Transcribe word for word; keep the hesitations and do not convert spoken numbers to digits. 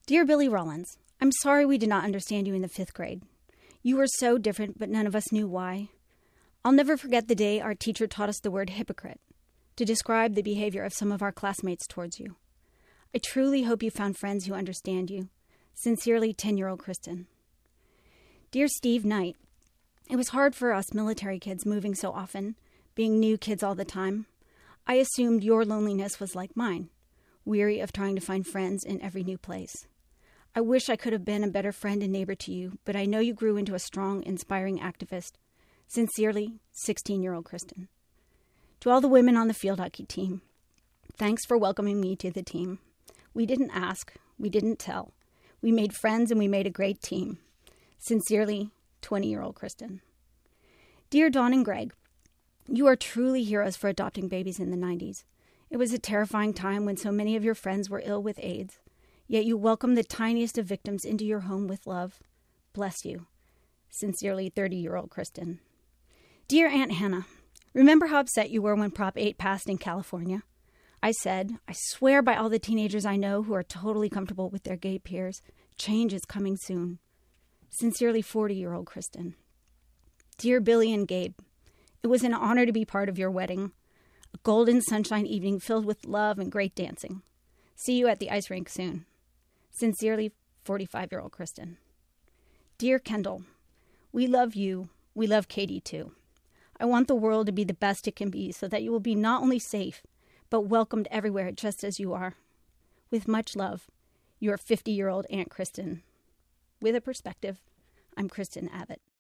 Dear Billy Rollins, I'm sorry we did not understand you in the fifth grade. You were so different, but none of us knew why. I'll never forget the day our teacher taught us the word hypocrite to describe the behavior of some of our classmates towards you. I truly hope you found friends who understand you. Sincerely, ten-year-old Kristen. Dear Steve Knight, it was hard for us military kids moving so often, being new kids all the time. I assumed your loneliness was like mine, weary of trying to find friends in every new place. I wish I could have been a better friend and neighbor to you, but I know you grew into a strong, inspiring activist. Sincerely, sixteen-year-old Kristen. To all the women on the field hockey team, thanks for welcoming me to the team. We didn't ask, we didn't tell. We made friends and we made a great team. Sincerely, twenty-year-old Kristen. Dear Dawn and Greg, you are truly heroes for adopting babies in the nineties. It was a terrifying time when so many of your friends were ill with AIDS. Yet you welcomed the tiniest of victims into your home with love. Bless you. Sincerely, thirty-year-old Kristen. Dear Aunt Hannah, remember how upset you were when Prop eight passed in California? I said, I swear by all the teenagers I know who are totally comfortable with their gay peers, change is coming soon. Sincerely, forty-year-old Kristen. Dear Billy and Gabe, it was an honor to be part of your wedding. A golden sunshine evening filled with love and great dancing. See you at the ice rink soon. Sincerely, forty-five-year-old Kristen. Dear Kendall, we love you. We love Katie too. I want the world to be the best it can be so that you will be not only safe, but welcomed everywhere just as you are. With much love, your fifty-year-old Aunt Kristen. With a perspective, I'm Kristen Abbott.